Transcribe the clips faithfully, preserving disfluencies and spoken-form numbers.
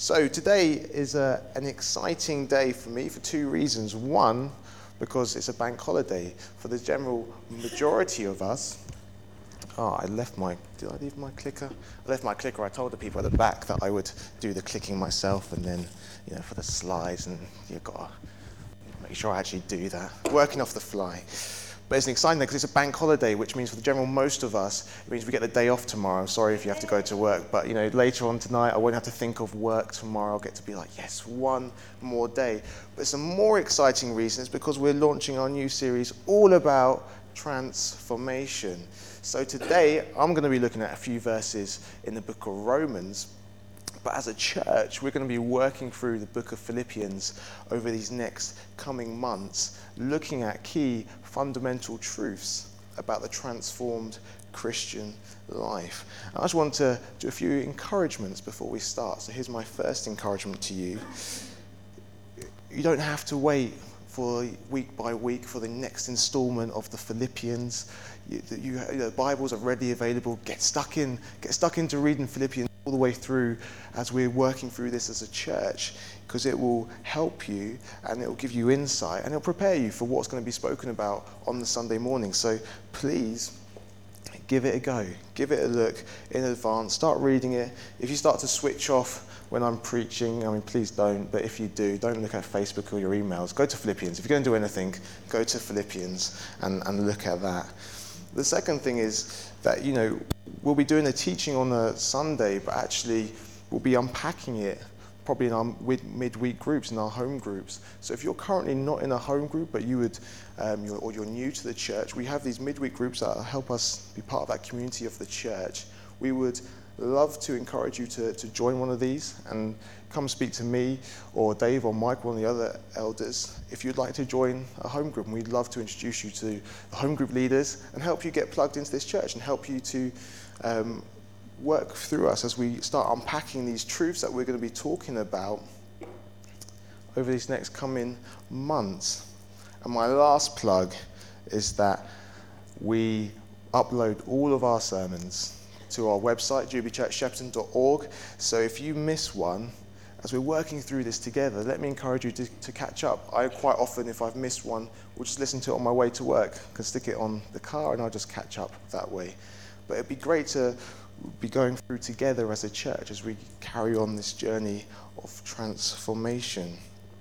So today is a, an exciting day for me for two reasons. One, because it's a bank holiday. For the general majority of us, oh, I left my, did I leave my clicker? I left my clicker. I told the people at the back that I would do the clicking myself, and then, you know, for the slides, and you've got to make sure I actually do that. Working off the fly. But it's an exciting day because it's a bank holiday, which means for the general most of us, it means we get the day off tomorrow. I'm sorry if you have to go to work, but you know, later on tonight, I won't have to think of work tomorrow. I'll get to be like, yes, one more day. But it's a more exciting reason is because we're launching our new series all about transformation. So today, I'm going to be looking at a few verses in the book of Romans. But as a church, we're going to be working through the book of Philippians over these next coming months, looking at key fundamental truths about the transformed Christian life. And I just want to do a few encouragements before we start. So here's my first encouragement to you. You don't have to wait for week by week for the next installment of the Philippians. You, you, you know, the Bibles are readily available. Get stuck in, get stuck into reading Philippians all the way through as we're working through this as a church, because it will help you and it will give you insight and it'll prepare you for what's going to be spoken about on the Sunday morning. So please give it a go, give it a look in advance, start reading it. If you start to switch off when I'm preaching, I mean, please don't, but if you do, don't look at Facebook or your emails. Go to Philippians. If you're going to do anything, go to Philippians and, and look at that. The second thing is that, you know, we'll be doing a teaching on a Sunday, but actually we'll be unpacking it probably in our midweek groups, in our home groups. So if you're currently not in a home group, but you would, um, you're, or you're new to the church, we have these midweek groups that help us be part of that community of the church. We would love to encourage you to, to join one of these and come speak to me or Dave or Mike, one of the other elders, if you'd like to join a home group. And we'd love to introduce you to the home group leaders and help you get plugged into this church and help you to um, work through us as we start unpacking these truths that we're going to be talking about over these next coming months. And my last plug is that we upload all of our sermons to our website, jubilee church shepperton dot org. So if you miss one, as we're working through this together, let me encourage you to, to catch up. I quite often, if I've missed one, will just listen to it on my way to work. I can stick it on the car and I'll just catch up that way. But it'd be great to be going through together as a church as we carry on this journey of transformation.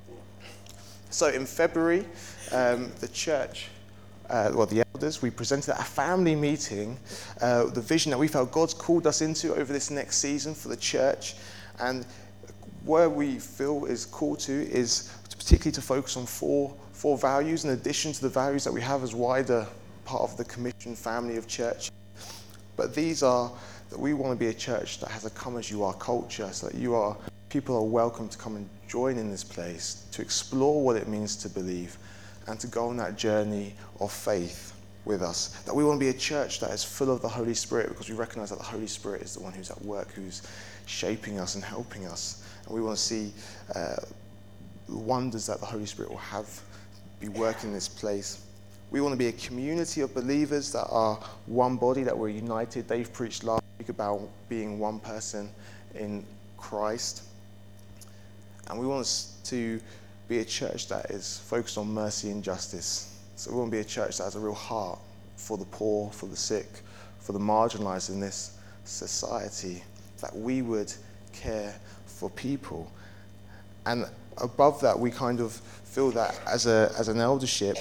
So in February, um, the church, uh, well, the elders, we presented at a family meeting uh, the vision that we felt God's called us into over this next season for the church. And where we feel is called to is particularly to focus on four, four values in addition to the values that we have as wider part of the commission family of church. But these are that we want to be a church that has a come as you are culture, so that you are, people are welcome to come and join in this place, to explore what it means to believe, and to go on that journey of faith with us. That we want to be a church that is full of the Holy Spirit, because we recognize that the Holy Spirit is the one who's at work, who's shaping us and helping us. And we want to see uh, the wonders that the Holy Spirit will have be working in this place. We want to be a community of believers that are one body, that we're united. Dave preached last week about being one person in Christ. And we want us to be a church that is focused on mercy and justice. So we want to be a church that has a real heart for the poor, for the sick, for the marginalized in this society, that we would care for people. And above that, we kind of feel that as a as an eldership,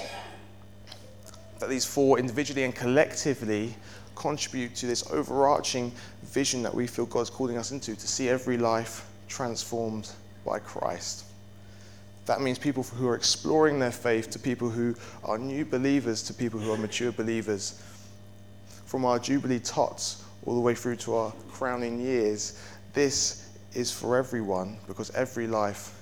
that these four individually and collectively contribute to this overarching vision that we feel God's calling us into, to see every life transformed by Christ. That means people who are exploring their faith to people who are new believers to people who are mature believers. From our Jubilee tots all the way through to our crowning years, this is for everyone, because every life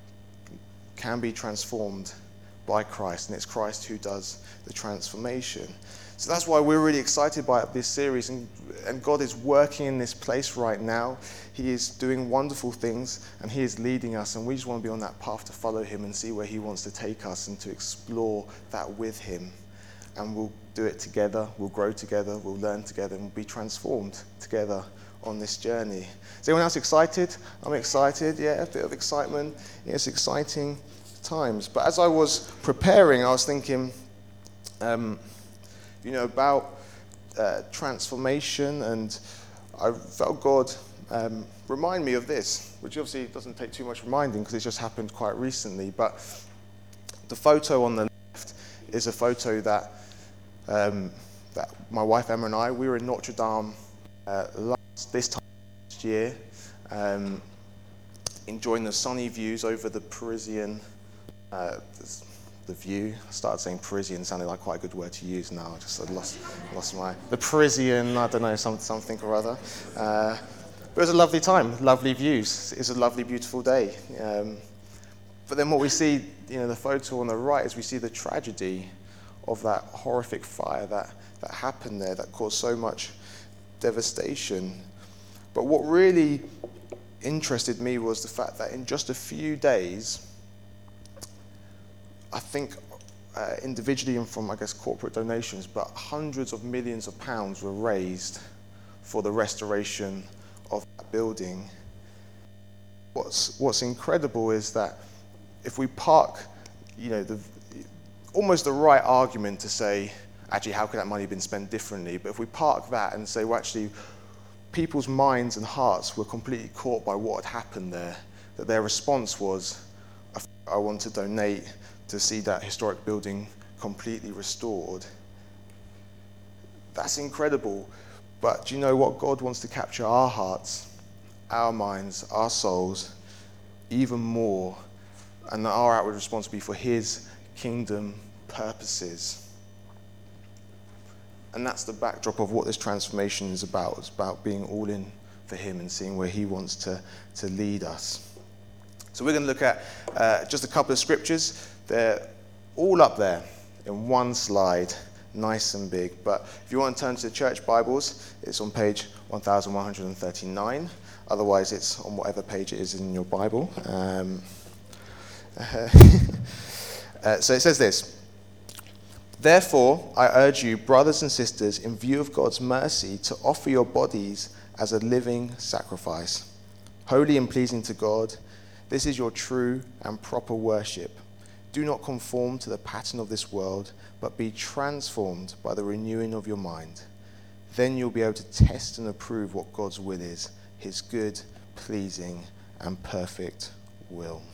can be transformed by Christ, and it's Christ who does the transformation. So that's why we're really excited by this series, and, and God is working in this place right now. He is doing wonderful things, and He is leading us, and we just want to be on that path to follow Him and see where He wants to take us and to explore that with Him. And we'll do it together, we'll grow together, we'll learn together, and we'll be transformed together on this journey. Is anyone else excited? I'm excited, yeah, a bit of excitement. Yeah, it's exciting times. But as I was preparing, I was thinking, um, you know, about uh, transformation, and I felt God um, remind me of this, which obviously doesn't take too much reminding because it's just happened quite recently. But the photo on the left is a photo that um, that my wife Emma and I, we were in Notre Dame uh, last this time last year, um, enjoying the sunny views over the Parisian. Uh, the view. I started saying Parisian, sounded like quite a good word to use now. I just I lost lost my the Parisian. I don't know some, something or other. Uh, but it was a lovely time, lovely views. It's a lovely, beautiful day. Um, but then what we see, you know, the photo on the right is we see the tragedy of that horrific fire that that happened there that caused so much devastation. But what really interested me was the fact that in just a few days, I think uh, individually and from, I guess, corporate donations, but hundreds of millions of pounds were raised for the restoration of that building. What's what's incredible is that if we park, you know, the almost the right argument to say, actually, how could that money have been spent differently? But if we park that and say, well, actually, people's minds and hearts were completely caught by what had happened there, that their response was, I want to donate to see that historic building completely restored. That's incredible. But do you know what? God wants to capture our hearts, our minds, our souls, even more. And our outward response will be for his kingdom purposes. And that's the backdrop of what this transformation is about. It's about being all in for him and seeing where he wants to, to lead us. So we're going to look at uh, just a couple of scriptures. They're all up there in one slide, nice and big. But if you want to turn to the church Bibles, it's on page one thousand one hundred thirty-nine. Otherwise, it's on whatever page it is in your Bible. Um, uh, uh, so it says this. Therefore, I urge you, brothers and sisters, in view of God's mercy, to offer your bodies as a living sacrifice, holy and pleasing to God. This is your true and proper worship. Do not conform to the pattern of this world, but be transformed by the renewing of your mind. Then you'll be able to test and approve what God's will is, his good, pleasing, and perfect will.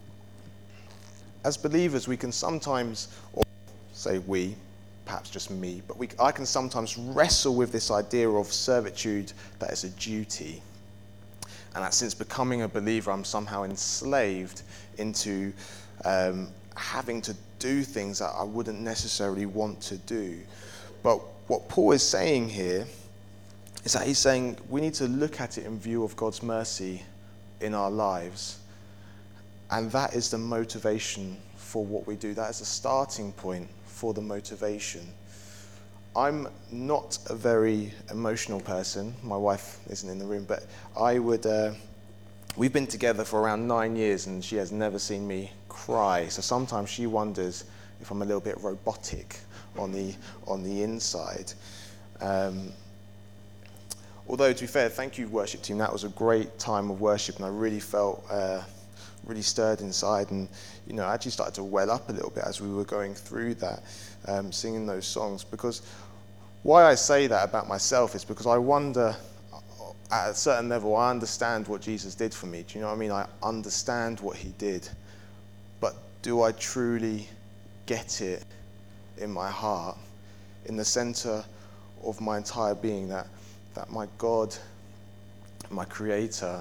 As believers, we can sometimes, or say we, perhaps just me, but we, I can sometimes wrestle with this idea of servitude that is a duty. And that since becoming a believer, I'm somehow enslaved into um, having to do things that I wouldn't necessarily want to do. But what Paul is saying here is that he's saying we need to look at it in view of God's mercy in our lives. And that is the motivation for what we do. That is the starting point for the motivation. I'm not a very emotional person. My wife isn't in the room, but I would, uh, we've been together for around nine years and she has never seen me cry. So sometimes she wonders if I'm a little bit robotic on the, on the inside. Um, although, to be fair, thank you, worship team. That was a great time of worship and I really felt uh, really stirred inside, and you know, I actually started to well up a little bit as we were going through that, um, singing those songs. Because why I say that about myself is because I wonder, at a certain level, I understand what Jesus did for me. Do you know what I mean? I understand what he did, but do I truly get it in my heart, in the center of my entire being, that that my God, my Creator,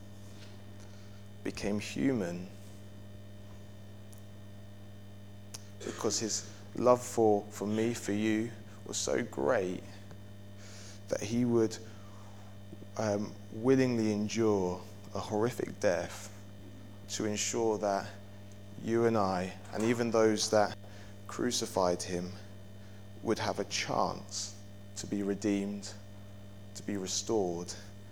became human because his love for, for me, for you, was so great that he would um, willingly endure a horrific death to ensure that you and I, and even those that crucified him, would have a chance to be redeemed, to be restored.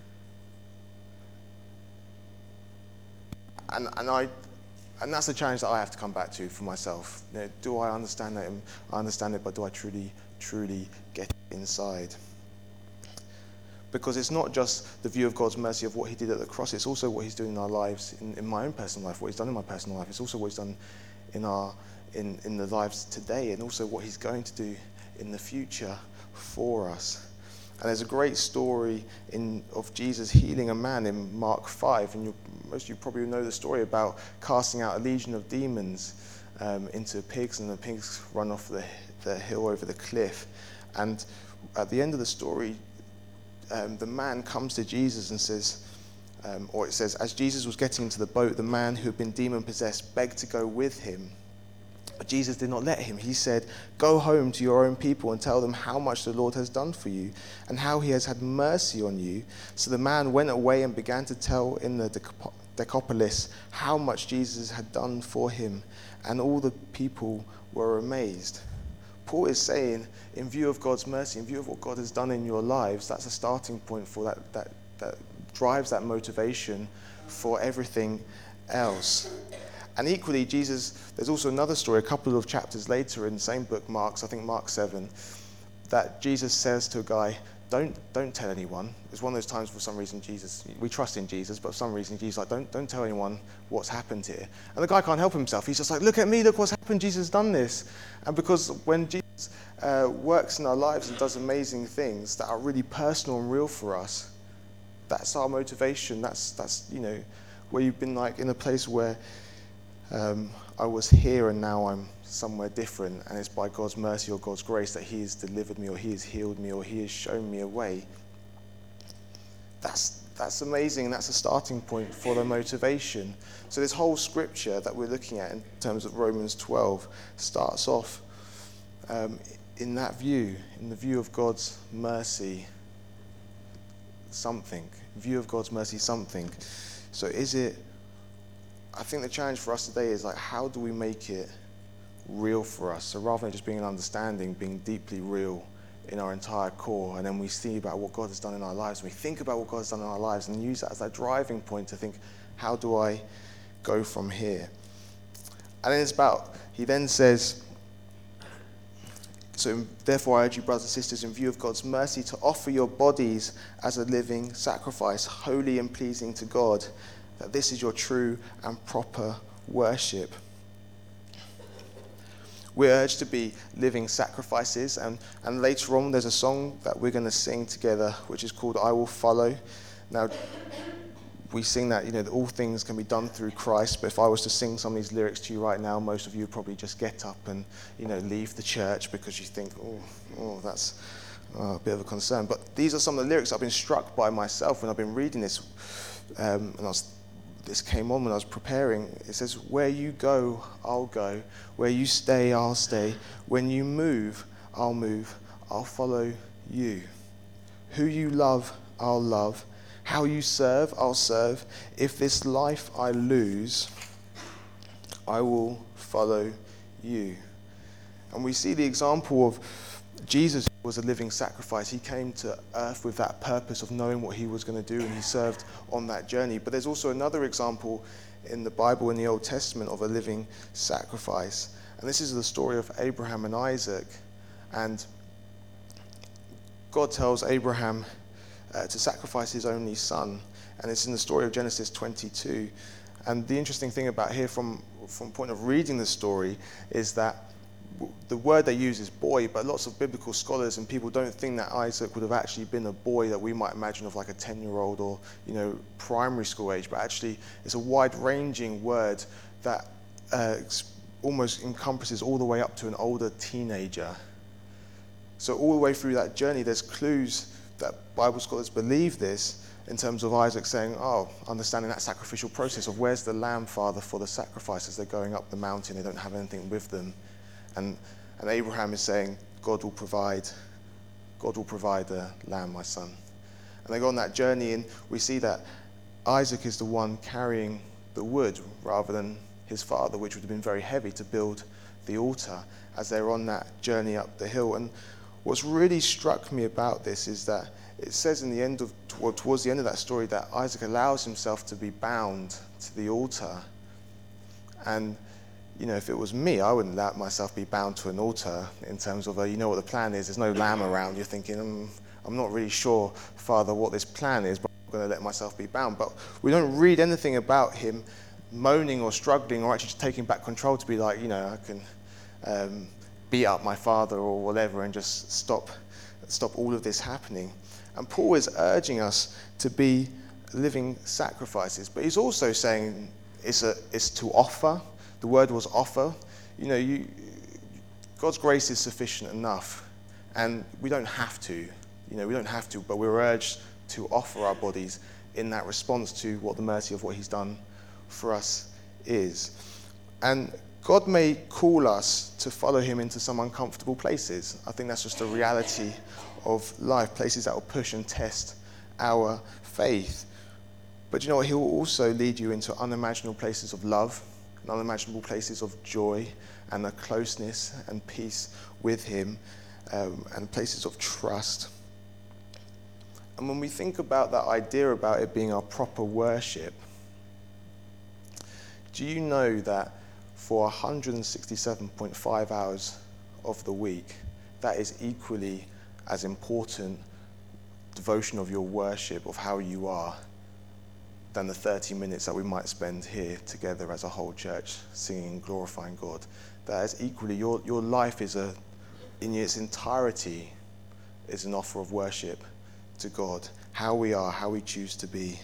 And and I, and that's the challenge that I have to come back to for myself. You know, do I understand that? I understand it, but do I truly, truly get it inside? because it's not just the view of God's mercy of what he did at the cross, it's also what he's doing in our lives, in, in my own personal life, what he's done in my personal life. It's also what he's done in our in, in the lives today, and also what he's going to do in the future for us. And there's a great story in of Jesus healing a man in Mark five, and you, most of you probably know the story about casting out a legion of demons um, into pigs, and the pigs run off the, the hill over the cliff. And at the end of the story, um, the man comes to Jesus and says, um, or it says, as Jesus was getting into the boat, the man who had been demon-possessed begged to go with him. But Jesus did not let him. He said, go home to your own people and tell them how much the Lord has done for you and how he has had mercy on you. So the man went away and began to tell in the Decapolis how much Jesus had done for him, and all the people were amazed. Paul is saying, in view of God's mercy, in view of what God has done in your lives, that's a starting point for that, that, that drives that motivation for everything else. And equally, Jesus, there's also another story, a couple of chapters later in the same book, Mark, I think Mark seven, that Jesus says to a guy, don't don't tell anyone. It's one of those times for some reason Jesus, we trust in Jesus, but for some reason Jesus is like, don't, don't tell anyone what's happened here. And the guy can't help himself. He's just like, look at me, look what's happened, Jesus has done this. And because when Jesus uh, works in our lives and does amazing things that are really personal and real for us, that's our motivation. That's, that's you know, where you've been like in a place where Um, I was here and now I'm somewhere different, and it's by God's mercy or God's grace that he has delivered me, or he has healed me, or he has shown me a way. That's that's amazing, and that's a starting point for the motivation. So this whole scripture that we're looking at in terms of Romans twelve starts off um, in that view, in the view of God's mercy, something, view of God's mercy, something. So is it, I think the challenge for us today is like, how do we make it real for us? So rather than just being an understanding, being deeply real in our entire core, and then we see about what God has done in our lives, and we think about what God has done in our lives, and use that as that driving point to think, how do I go from here? And then it's about, he then says, so therefore I urge you, brothers and sisters, in view of God's mercy, to offer your bodies as a living sacrifice, holy and pleasing to God, that this is your true and proper worship. We're urged to be living sacrifices, and, and later on there's a song that we're going to sing together, which is called I Will Follow. Now, we sing that, you know, that all things can be done through Christ, but if I was to sing some of these lyrics to you right now, most of you would probably just get up and, you know, leave the church because you think, oh, oh that's oh, a bit of a concern. But these are some of the lyrics I've been struck by myself when I've been reading this, um, and I was This came on when I was preparing. It says, where you go, I'll go. Where you stay, I'll stay. When you move, I'll move. I'll follow you. Who you love, I'll love. How you serve, I'll serve. If this life I lose, I will follow you. And we see the example of Jesus was a living sacrifice. He came to earth with that purpose of knowing what he was going to do, and he served on that journey. But there's also another example in the Bible, in the Old Testament, of a living sacrifice. And this is the story of Abraham and Isaac. And God tells Abraham uh, to sacrifice his only son. And it's in the story of Genesis twenty-two. And the interesting thing about here, from, from point of reading the story, is that the word they use is boy, but lots of biblical scholars and people don't think that Isaac would have actually been a boy that we might imagine of like a ten-year-old or, you know, primary school age, but actually it's a wide-ranging word that uh, almost encompasses all the way up to an older teenager. So all the way through that journey, there's clues that Bible scholars believe this in terms of Isaac saying, oh, understanding that sacrificial process of where's the lamb, Father, for the sacrifice as they're going up the mountain, they don't have anything with them. And, and Abraham is saying, God will provide, God will provide a lamb, my son. And they go on that journey, and we see that Isaac is the one carrying the wood rather than his father, which would have been very heavy to build the altar as they're on that journey up the hill. And what's really struck me about this is that it says in the end of, well, towards the end of that story, that Isaac allows himself to be bound to the altar. And you know, if it was me, I wouldn't let myself be bound to an altar in terms of, a, you know what the plan is, there's no lamb around, you're thinking, um, I'm not really sure, Father, what this plan is, but I'm going to let myself be bound. But we don't read anything about him moaning or struggling or actually just taking back control to be like, you know, I can um, beat up my father or whatever and just stop, stop all of this happening. And Paul is urging us to be living sacrifices, but he's also saying it's, a, it's to offer. The word was offer. You know, you, God's grace is sufficient enough, and we don't have to. You know, we don't have to, but we're urged to offer our bodies in that response to what the mercy of what he's done for us is. And God may call us to follow him into some uncomfortable places. I think that's just a reality of life, places that will push and test our faith. But you know what? He will also lead you into unimaginable places of love, and unimaginable places of joy, and a closeness and peace with him, um, and places of trust. And when we think about that idea about it being our proper worship, do you know that for one hundred sixty-seven point five hours of the week, that is equally as important devotion of your worship, of how you are, than the thirty minutes that we might spend here together as a whole church singing and glorifying God? That is equally, your, your life is a, in its entirety, is an offer of worship to God. How we are, how we choose to be.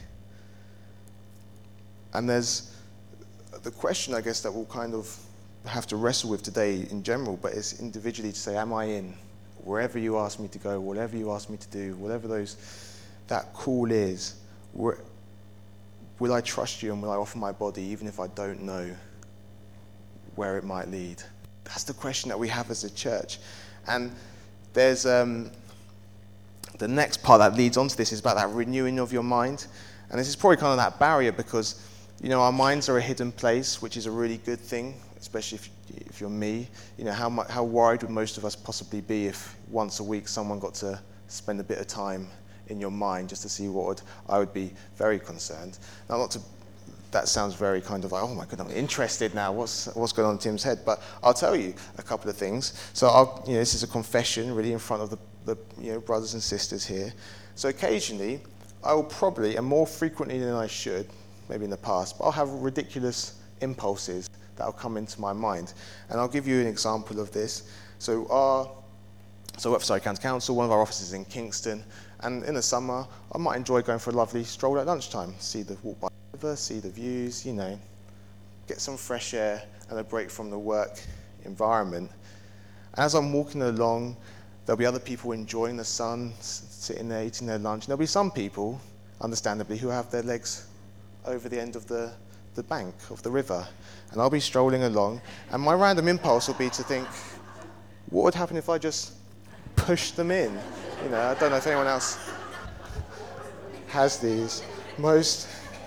And there's the question, I guess, that we'll kind of have to wrestle with today in general, but it's individually to say, am I in? Wherever you ask me to go, whatever you ask me to do, whatever those that call is, will I trust you and will I offer my body even if I don't know where it might lead? That's the question that we have as a church. And there's um, the next part that leads on to this is about that renewing of your mind. And this is probably kind of that barrier because, you know, our minds are a hidden place, which is a really good thing, especially if, if you're me. You know, how much, how worried would most of us possibly be if once a week someone got to spend a bit of time in your mind just to see what would, I would be very concerned. Now, not to, that sounds very kind of like, oh my God, I'm interested now. What's what's going on in Tim's head? But I'll tell you a couple of things. So, I'll, you know, this is a confession, really, in front of the, the you know brothers and sisters here. So, occasionally, I will probably, and more frequently than I should, maybe in the past, but I'll have ridiculous impulses that will come into my mind. And I'll give you an example of this. So, our so I work for Surrey County Council. One of our offices is in Kingston. And in the summer, I might enjoy going for a lovely stroll at lunchtime, see the walk by the river, see the views, you know, get some fresh air and a break from the work environment. And as I'm walking along, there'll be other people enjoying the sun, sitting there eating their lunch. And there'll be some people, understandably, who have their legs over the end of the, the bank of the river. And I'll be strolling along, and my random impulse will be to think, what would happen if I just pushed them in? You know, I don't know if anyone else has these. Most,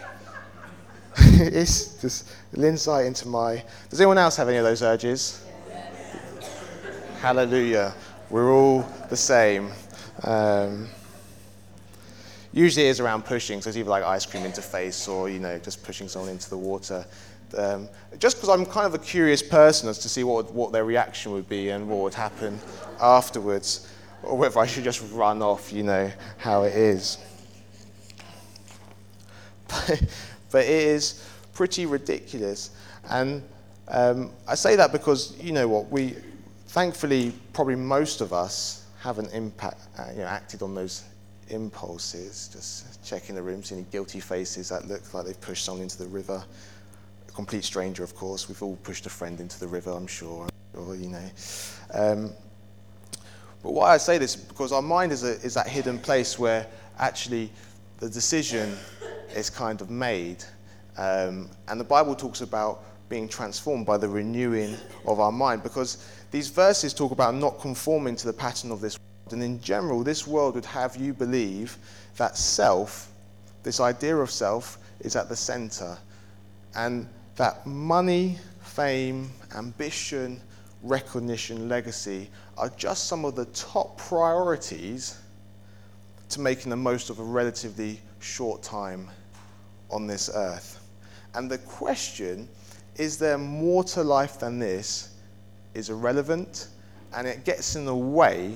it's just an insight into my, does anyone else have any of those urges? Hallelujah. We're all the same. Um, usually it is around pushing, so it's either like ice cream into face or, you know, just pushing someone into the water. Um, just because I'm kind of a curious person as to see what, what their reaction would be and what would happen afterwards. Or whether I should just run off, you know, how it is. But, but it is pretty ridiculous. And um, I say that because, you know what, we, thankfully, probably most of us haven't impact, uh, you know, acted on those impulses. Just checking the room, see any guilty faces that look like they've pushed someone into the river. A complete stranger, of course. We've all pushed a friend into the river, I'm sure. Or, you know. Um, But why I say this is because our mind is, a, is that hidden place where actually the decision is kind of made. Um, and the Bible talks about being transformed by the renewing of our mind, because these verses talk about not conforming to the pattern of this world. And in general, this world would have you believe that self, this idea of self, is at the center. And that money, fame, ambition, recognition, legacy are just some of the top priorities to making the most of a relatively short time on this earth. And the question, is there more to life than this, is irrelevant, and it gets in the way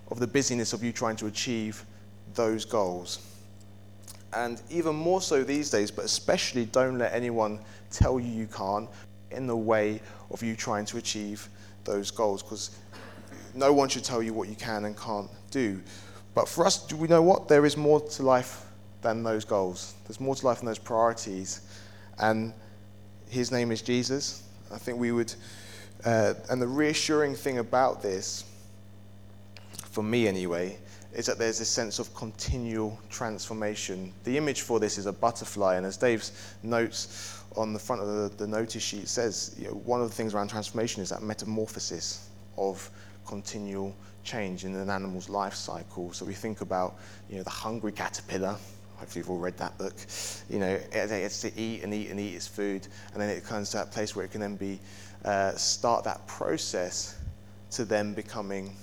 of the busyness of you trying to achieve those goals. And even more so these days, but especially don't let anyone tell you you can't in the way of you trying to achieve those goals, because no one should tell you what you can and can't do. But for us, do we know what? There is more to life than those goals. There's more to life than those priorities. And his name is Jesus. I think we would, uh, and the reassuring thing about this, for me anyway, is that there's this sense of continual transformation. The image for this is a butterfly, and as Dave's notes on the front of the, the notice sheet says, you know, one of the things around transformation is that metamorphosis of continual change in an animal's life cycle. So we think about, you know, the hungry caterpillar. Hopefully you've all read that book. You know, it gets to eat and eat and eat its food, and then it comes to that place where it can then be uh, start that process to then becoming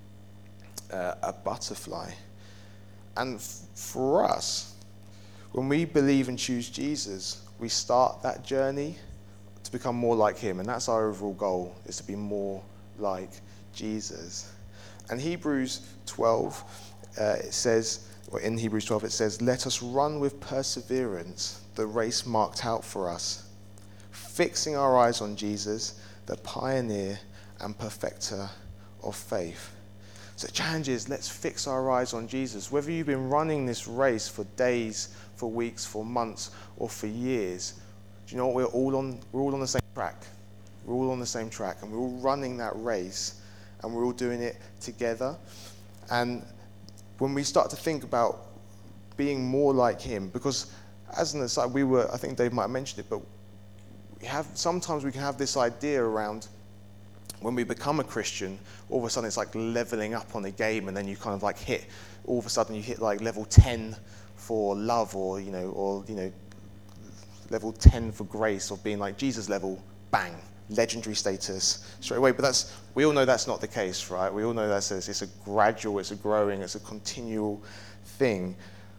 uh, a butterfly. And f- for us, when we believe and choose Jesus, we start that journey to become more like him, and that's our overall goal, is to be more like Jesus. And Hebrews twelve, uh, it says, or in Hebrews twelve it says, "Let us run with perseverance the race marked out for us, fixing our eyes on Jesus, the pioneer and perfecter of faith." So the challenge is, let's fix our eyes on Jesus. Whether you've been running this race for days, for weeks, for months, or for years, do you know what? We're all on, we're all on the same track. We're all on the same track, and we're all running that race, and we're all doing it together. And when we start to think about being more like him, because as an aside, we were, I think Dave might have mentioned it, but we have, sometimes we can have this idea around when we become a Christian, all of a sudden it's like leveling up on a game, and then you kind of like hit, all of a sudden you hit like level ten for love, or, you know, or, you know, level ten for grace, or being like Jesus level, bang, legendary status straight away. But that's, we all know that's not the case, right? We all know that's a, it's a gradual, it's a growing, it's a continual thing.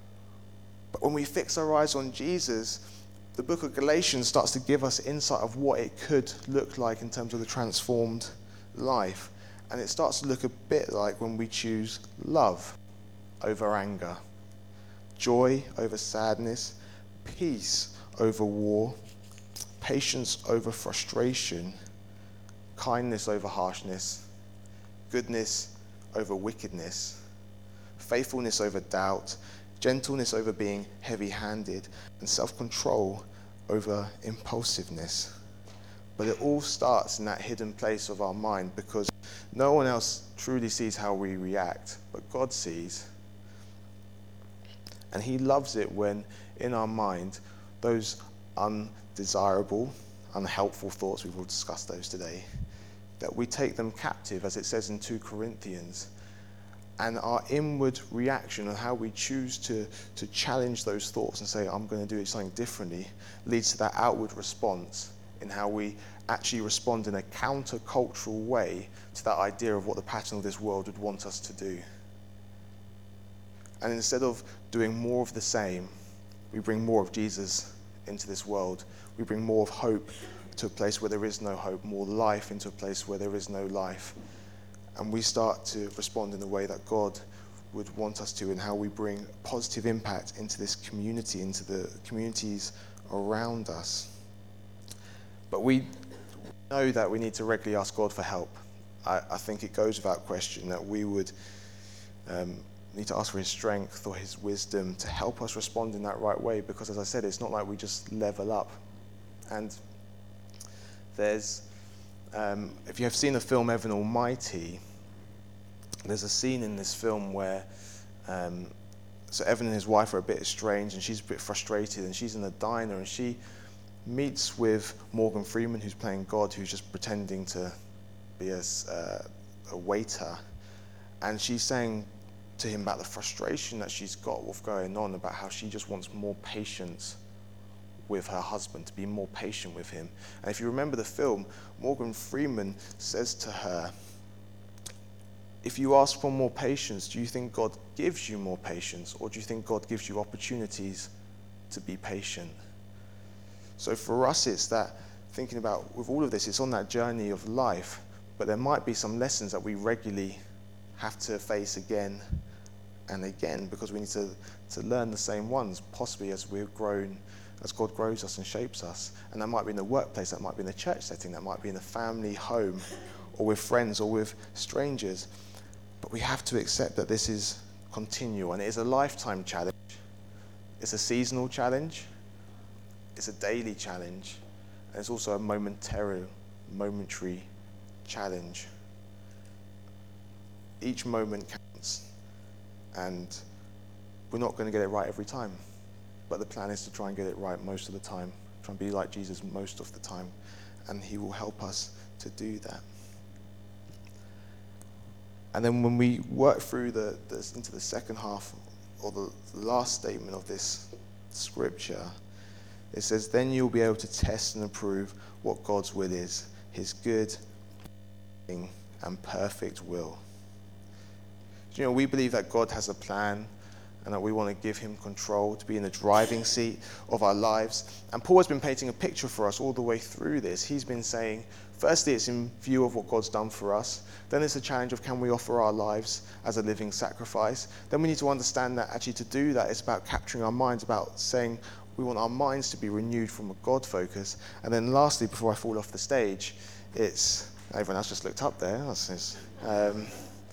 But when we fix our eyes on Jesus, the book of Galatians starts to give us insight of what it could look like in terms of the transformed life. And it starts to look a bit like when we choose love over anger, joy over sadness, peace over war, patience over frustration, kindness over harshness, goodness over wickedness, faithfulness over doubt, gentleness over being heavy-handed, and self-control over impulsiveness. But it all starts in that hidden place of our mind, because no one else truly sees how we react, but God sees. And he loves it when, in our mind, those undesirable, unhelpful thoughts, we've all discussed those today, that we take them captive, as it says in two Corinthians. And our inward reaction and how we choose to, to challenge those thoughts and say, I'm going to do something differently, leads to that outward response in how we actually respond in a counter-cultural way to that idea of what the pattern of this world would want us to do. And instead of doing more of the same, we bring more of Jesus into this world. We bring more of hope to a place where there is no hope, more life into a place where there is no life. And we start to respond in the way that God would want us to, and how we bring positive impact into this community, into the communities around us. But we know that we need to regularly ask God for help. I, I think it goes without question that we would um, need to ask for his strength or his wisdom to help us respond in that right way, because as I said, it's not like we just level up. And there's Um, if you have seen the film Evan Almighty, there's a scene in this film where um, so Evan and his wife are a bit estranged, and she's a bit frustrated, and she's in a diner, and she meets with Morgan Freeman, who's playing God, who's just pretending to be a, uh, a waiter, and she's saying to him about the frustration that she's got with going on, about how she just wants more patience with her husband, to be more patient with him. And if you remember the film, Morgan Freeman says to her, if you ask for more patience, do you think God gives you more patience, or do you think God gives you opportunities to be patient? So for us, it's that thinking about, with all of this, it's on that journey of life, but there might be some lessons that we regularly have to face again and again, because we need to, to learn the same ones, possibly as we've grown, as God grows us and shapes us. And that might be in the workplace, that might be in the church setting, that might be in the family, home, or with friends, or with strangers. But we have to accept that this is continual, and it is a lifetime challenge. It's a seasonal challenge. It's a daily challenge. And it's also a momentary, momentary challenge. Each moment counts. And we're not going to get it right every time. But the plan is to try and get it right most of the time. Try and be like Jesus most of the time. And he will help us to do that. And then when we work through the, the into the second half, or the last statement of this scripture, it says, then you'll be able to test and approve what God's will is, his good and perfect will. You know, we believe that God has a plan and that we want to give him control, to be in the driving seat of our lives. And Paul has been painting a picture for us all the way through this. He's been saying, firstly, it's in view of what God's done for us. Then it's a challenge of, can we offer our lives as a living sacrifice? Then we need to understand that actually to do that, it's about capturing our minds, about saying we want our minds to be renewed from a God focus. And then lastly, before I fall off the stage, it's, everyone else just looked up there. That's, um,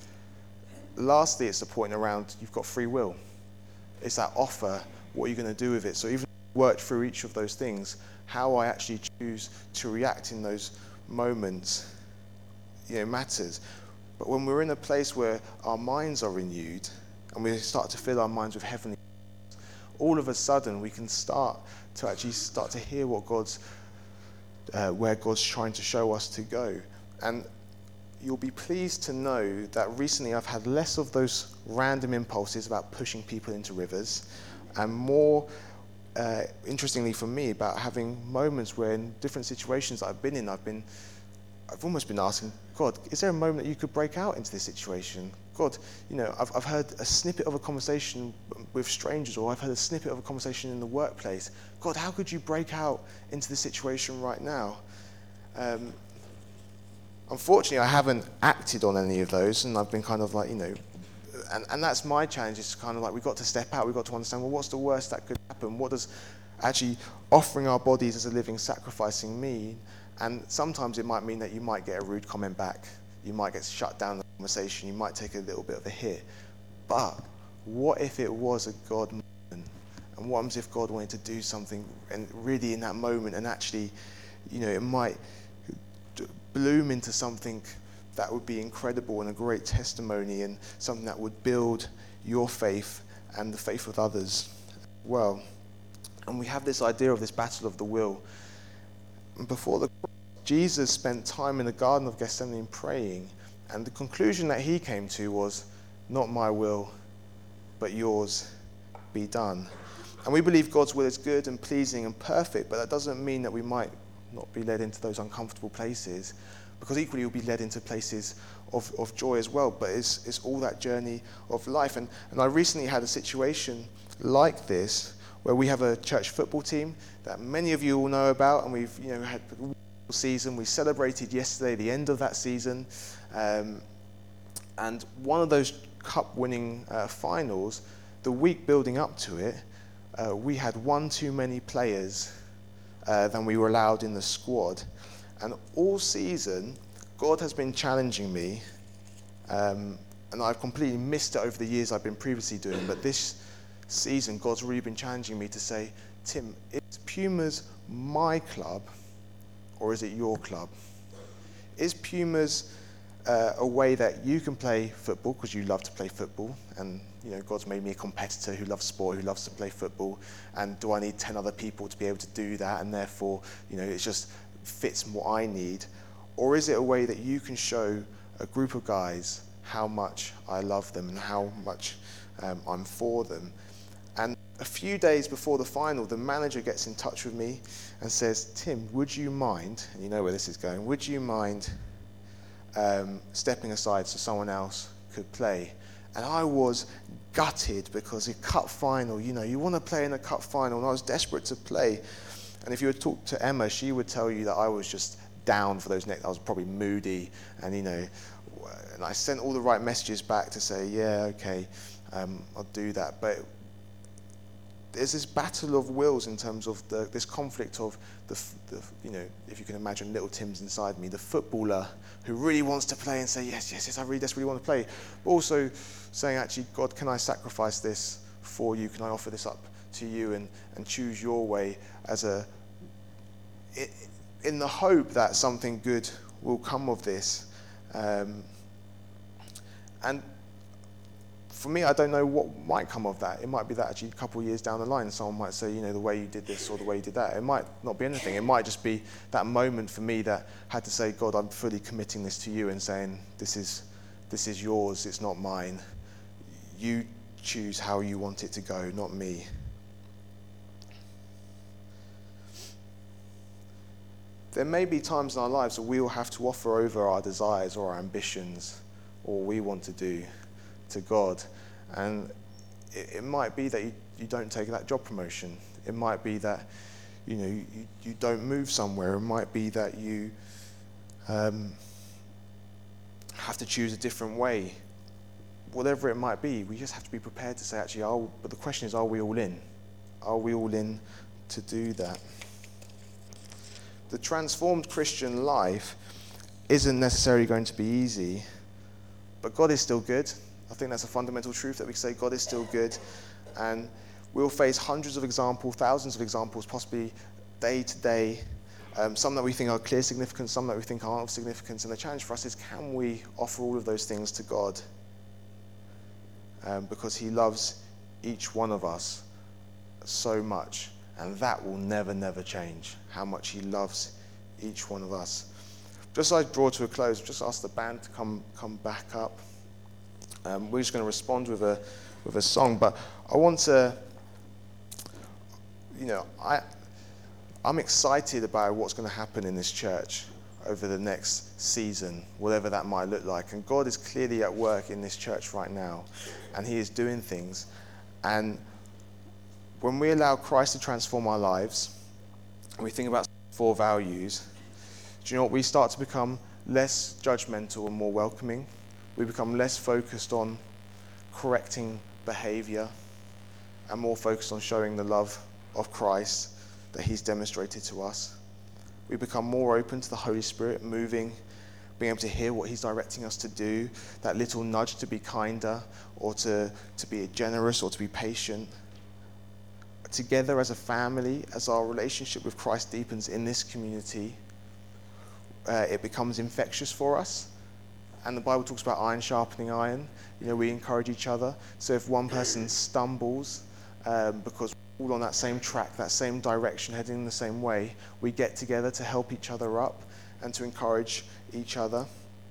lastly, it's the point around you've got free will. It's that offer, what are you going to do with it? So even if you work through each of those things, how I actually choose to react in those moments, you know, matters. But when we're in a place where our minds are renewed and we start to fill our minds with heavenly, all of a sudden we can start to actually start to hear what God's, uh, where God's trying to show us to go. And you'll be pleased to know that recently I've had less of those random impulses about pushing people into rivers, and more, uh, interestingly for me, about having moments where in different situations that I've been in, I've been, I've almost been asking, God, is there a moment that you could break out into this situation? God, you know, I've, I've heard a snippet of a conversation with strangers, or I've heard a snippet of a conversation in the workplace. God, how could you break out into this situation right now? Um, Unfortunately, I haven't acted on any of those, and I've been kind of like, you know, and, and that's my challenge, is kind of like, we've got to step out, we've got to understand, well, what's the worst that could happen? What does actually offering our bodies as a living sacrificing mean? And sometimes it might mean that you might get a rude comment back, you might get shut down the conversation, you might take a little bit of a hit. But what if it was a God moment? And what if God wanted to do something, and really in that moment, and actually, you know, it might bloom into something that would be incredible and a great testimony, and something that would build your faith and the faith of others well. And we have this idea of this battle of the will. And before the Jesus spent time in the Garden of Gethsemane praying, and the conclusion that he came to was, not my will, but yours be done. And we believe God's will is good and pleasing and perfect, but that doesn't mean that we might not be led into those uncomfortable places, because equally you'll be led into places of, of joy as well. But it's, it's all that journey of life. And, and I recently had a situation like this, where we have a church football team that many of you will know about, and we've you know had a season. We celebrated yesterday the end of that season, um, and one of those cup-winning uh, finals, the week building up to it, uh, we had one too many players Uh, than we were allowed in the squad. And all season, God has been challenging me, um, and I've completely missed it over the years I've been previously doing, but this season, God's really been challenging me to say, Tim, is Pumas my club, or is it your club? Is Pumas uh, a way that you can play football, because you love to play football, and you know, God's made me a competitor who loves sport, who loves to play football, and do I need ten other people to be able to do that, and therefore, you know, it just fits what I need? Or is it a way that you can show a group of guys how much I love them and how much um, I'm for them? And a few days before the final, the manager gets in touch with me and says, Tim, would you mind, and you know where this is going, would you mind um, stepping aside so someone else could play? And I was gutted, because a cup final, you know, you want to play in a cup final, and I was desperate to play. And if you would talk to Emma, she would tell you that I was just down for those next, I was probably moody, and, you know, and I sent all the right messages back to say, yeah, okay, um, I'll do that. But there's this battle of wills in terms of the, this conflict of the, the, you know, if you can imagine little Tim's inside me, the footballer who really wants to play and say, yes, yes, yes, I really desperately want to play. But also saying, actually, God, can I sacrifice this for you? Can I offer this up to you and, and choose your way as a, in the hope that something good will come of this. Um, and for me, I don't know what might come of that. It might be that actually a couple of years down the line, someone might say, you know, the way you did this or the way you did that. It might not be anything. It might just be that moment for me that had to say, God, I'm fully committing this to you and saying, this is, this is yours, it's not mine. You choose how you want it to go, not me. There may be times in our lives that we will have to offer over our desires or our ambitions or what we want to do to God. And it, it might be that you, you don't take that job promotion. It might be that, you know, you, you don't move somewhere. It might be that you um, have to choose a different way. Whatever it might be, we just have to be prepared to say, actually, are, but the question is, are we all in? Are we all in to do that? The transformed Christian life isn't necessarily going to be easy, but God is still good. I think that's a fundamental truth that we say God is still good, and we'll face hundreds of examples, thousands of examples, possibly day to day, um, some that we think are clear significance, some that we think aren't of significance, and the challenge for us is, can we offer all of those things to God? Um, because he loves each one of us so much, and that will never, never change, how much he loves each one of us. Just as I draw to a close, just ask the band to come come back up. Um, we're just going to respond with a with a song, but I want to, you know, I I'm excited about what's going to happen in this church over the next season, whatever that might look like. And God is clearly at work in this church right now, and he is doing things. And when we allow Christ to transform our lives, and we think about four values, do you know what? We start to become less judgmental and more welcoming. We become less focused on correcting behavior and more focused on showing the love of Christ that he's demonstrated to us. We become more open to the Holy Spirit moving, being able to hear what he's directing us to do, that little nudge to be kinder or to, to be generous or to be patient. Together as a family, as our relationship with Christ deepens in this community, uh, it becomes infectious for us. And the Bible talks about iron sharpening iron. You know, we encourage each other. So if one person stumbles um, because we're all on that same track, that same direction, heading in the same way, we get together to help each other up and to encourage each other.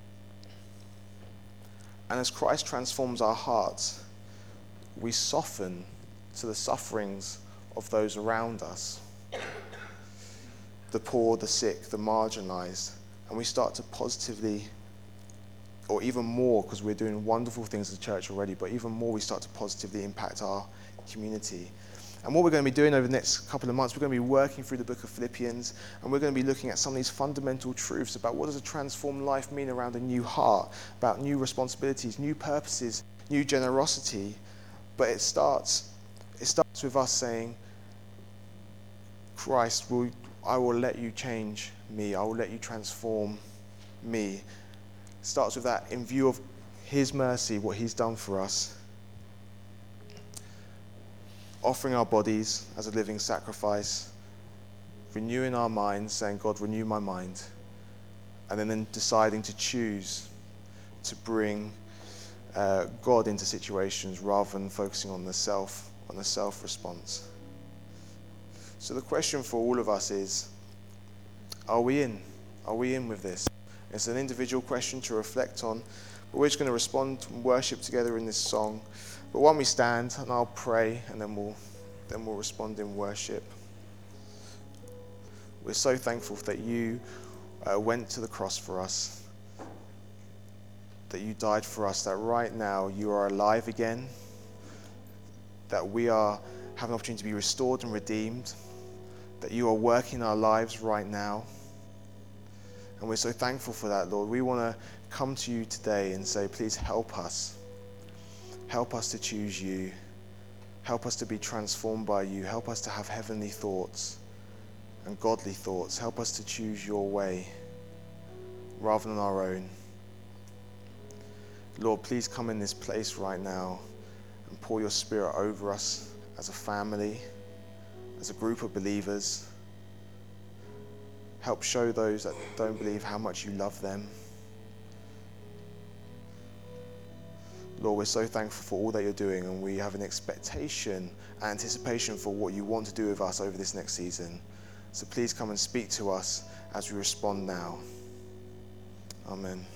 And as Christ transforms our hearts, we soften to the sufferings of those around us, the poor, the sick, the marginalized, and we start to positively, or even more, because we're doing wonderful things as a church already, but even more we start to positively impact our community. And what we're going to be doing over the next couple of months, we're going to be working through the book of Philippians, and we're going to be looking at some of these fundamental truths about what does a transformed life mean around a new heart, about new responsibilities, new purposes, new generosity. But it starts, it starts with us saying, Christ, will, I will let you change me. I will let you transform me. It starts with that in view of his mercy, what he's done for us. Offering our bodies as a living sacrifice, renewing our minds, saying, God, renew my mind, and then, then deciding to choose to bring uh, God into situations rather than focusing on the self, on the self response. So the question for all of us is, are we in? Are we in with this? It's an individual question to reflect on, but we're just going to respond and worship together in this song. But why don't we stand and I'll pray, and then we'll then we'll respond in worship. We're so thankful that you uh, went to the cross for us, that you died for us, that right now you are alive again, that we are have an opportunity to be restored and redeemed, that you are working our lives right now, And we're so thankful for that, Lord. We want to come to you today and say, please help us. Help us to choose you. Help us to be transformed by you. Help us to have heavenly thoughts and godly thoughts. Help us to choose your way rather than our own. Lord, please come in this place right now and pour your Spirit over us as a family, as a group of believers. Help show those that don't believe how much you love them. Lord, we're so thankful for all that you're doing, and we have an expectation, anticipation for what you want to do with us over this next season. So please come and speak to us as we respond now. Amen.